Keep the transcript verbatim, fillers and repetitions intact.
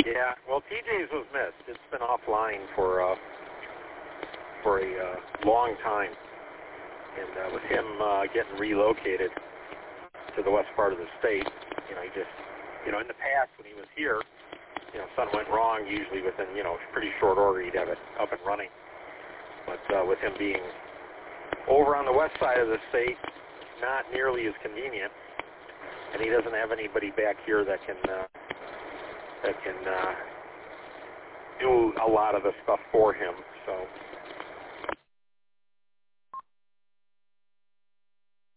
Yeah, well, T J's was missed. It's been offline for uh, for a uh, long time, and uh, with him uh, getting relocated to the west part of the state, you know, he just, you know, in the past when he was here, you know, something went wrong. Usually within, you know, pretty short order, he'd have it up and running. But uh, with him being over on the west side of the state, not nearly as convenient, and he doesn't have anybody back here that can uh, that can uh, do a lot of the stuff for him. So